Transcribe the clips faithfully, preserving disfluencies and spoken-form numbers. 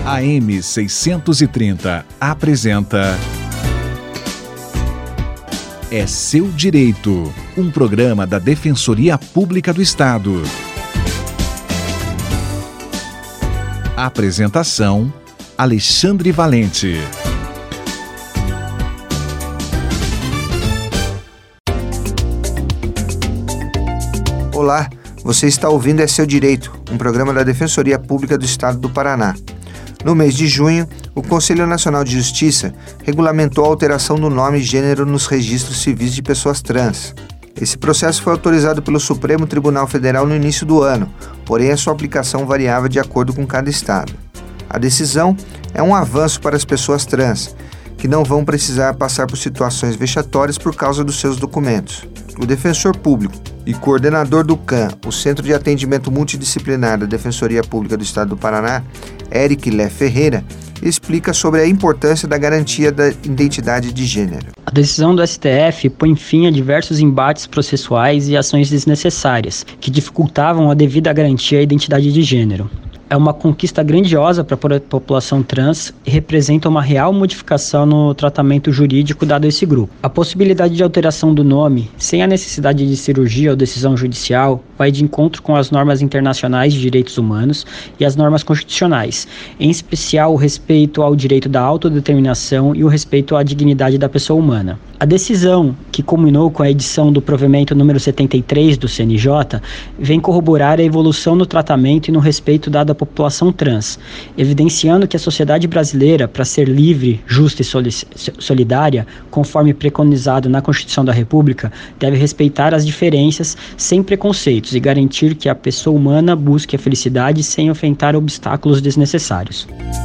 A M seiscentos e trinta apresenta É Seu Direito, um programa da Defensoria Pública do Estado. Apresentação: Alexandre Valente. Olá, você está ouvindo É Seu Direito, um programa da Defensoria Pública do Estado do Paraná. No mês de junho, o Conselho Nacional de Justiça regulamentou a alteração do nome e gênero nos registros civis de pessoas trans. Esse processo foi autorizado pelo Supremo Tribunal Federal no início do ano, porém a sua aplicação variava de acordo com cada estado. A decisão é um avanço para as pessoas trans, que não vão precisar passar por situações vexatórias por causa dos seus documentos. O defensor público e coordenador do C A M, o Centro de Atendimento Multidisciplinar da Defensoria Pública do Estado do Paraná, Eric Lé Ferreira, explica sobre a importância da garantia da identidade de gênero. A decisão do S T F põe fim a diversos embates processuais e ações desnecessárias, que dificultavam a devida garantia à identidade de gênero. É uma conquista grandiosa para a população trans e representa uma real modificação no tratamento jurídico dado a esse grupo. A possibilidade de alteração do nome, sem a necessidade de cirurgia ou decisão judicial, vai de encontro com as normas internacionais de direitos humanos e as normas constitucionais, em especial o respeito ao direito da autodeterminação e o respeito à dignidade da pessoa humana. A decisão, que culminou com a edição do provimento número setenta e três do C N J, vem corroborar a evolução no tratamento e no respeito dado à população trans, evidenciando que a sociedade brasileira, para ser livre, justa e solidária, conforme preconizado na Constituição da República, deve respeitar as diferenças sem preconceitos e garantir que a pessoa humana busque a felicidade sem enfrentar obstáculos desnecessários.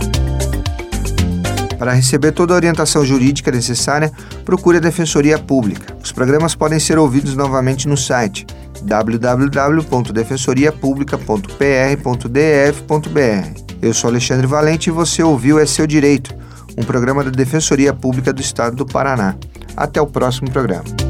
Para receber toda a orientação jurídica necessária, procure a Defensoria Pública. Os programas podem ser ouvidos novamente no site w w w ponto defensoria publica ponto p r ponto d f ponto b r. Eu sou Alexandre Valente e você ouviu É Seu Direito, um programa da Defensoria Pública do Estado do Paraná. Até o próximo programa.